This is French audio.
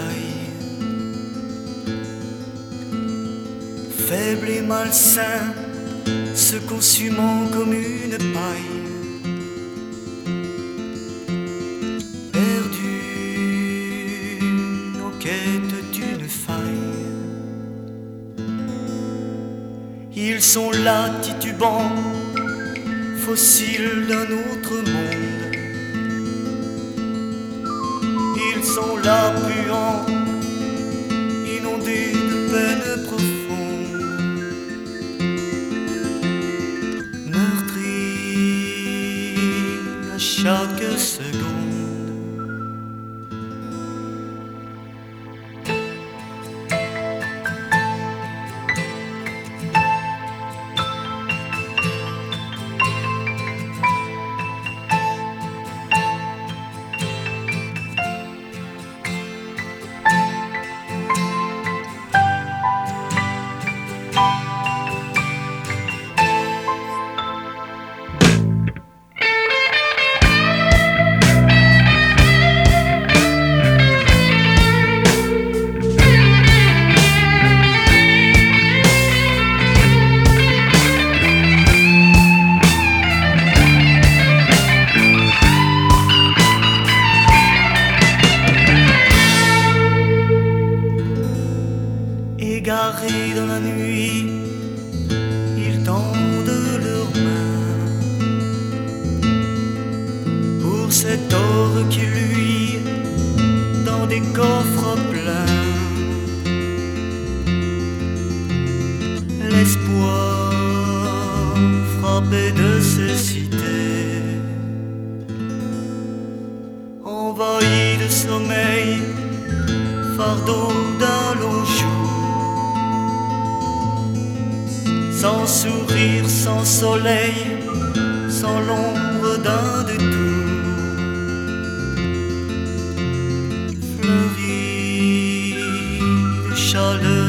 soleil, faible et malsain, se consumant comme une paille, perdu en quête d'une faille. Ils sont là titubants, fossiles d'un autre monde. Ils sont là puants, inondés de peine profonde, meurtris à chaque seconde. Égarés dans la nuit, ils tendent leurs mains pour cet or qui luit dans des coffres pleins. L'espoir frappé de cécité, envahi de sommeil, fardeau d'un long jour. Sans sourire, sans soleil, sans l'ombre d'un détour, fleurie de chaleur